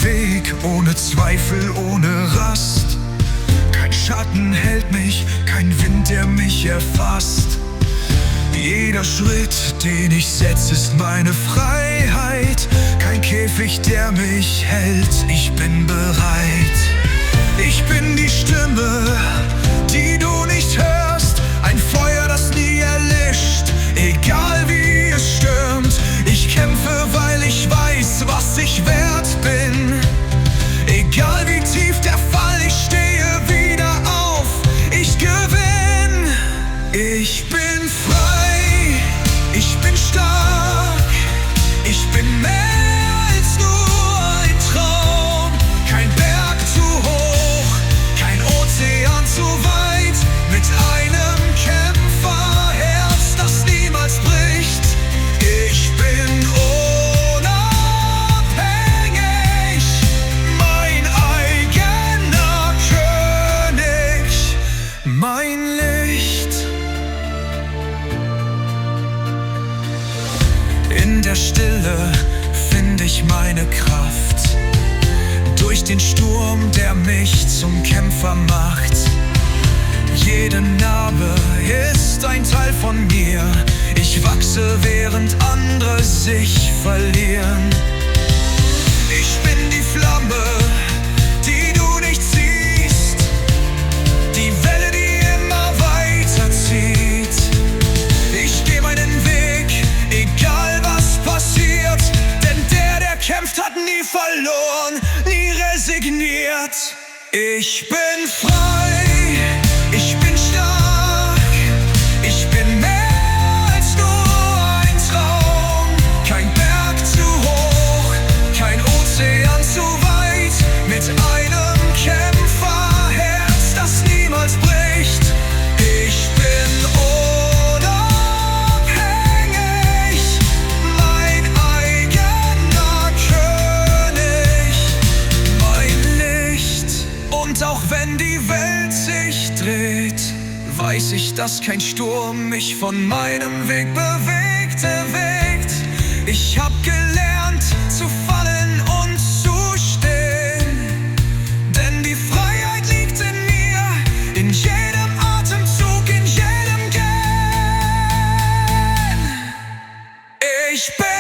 Weg, ohne Zweifel, ohne Rast. Kein Schatten hält mich, kein Wind, der mich erfasst. Jeder Schritt, den ich setze, ist meine Freiheit. Kein Käfig, der mich hält, ich bin bereit. Ich bin die Stimme, die du nicht hörst. Ein Feuer, das nie erlischt, egal wie es stürmt. Ich kämpfe, weil ich weiß, was ich wert bin. Egal wie tief der Fall, ich stehe wieder auf. Ich gewinn. Ich bin frei, ich bin stark. Ich bin mehr als nur ein Traum. Kein Berg zu hoch, kein Ozean zu weit. Mit einem Kämpferherz, das niemals bricht. Ich bin unabhängig, mein eigener König, mein Licht. In der Stille finde ich meine Kraft. Durch den Sturm, der mich zum Kämpfer macht. Jede Narbe ist ein Teil von mir. Ich wachse, während andere sich verlieren. Ich bin die Flamme, die du nicht siehst. Die Welle, die immer weiterzieht. Ich geh meinen Weg, egal was passiert. Denn der kämpft, hat nie verloren, nie resigniert. Ich bin frei, ich bin stark. Ich bin mehr als nur ein Traum. Kein Berg zu hoch, kein Ozean zu weit. Mit einem Kämpferherz, das niemals bricht. Ich bin unabhängig, mein eigener König, mein Licht. Und auch wenn die Welt sich dreht, weiß ich, dass kein Sturm mich von meinem Weg bewegt. Ich hab gelernt zu fallen und zu stehen. Denn die Freiheit liegt in mir, in jedem Atemzug, in jedem Gehen. Ich bin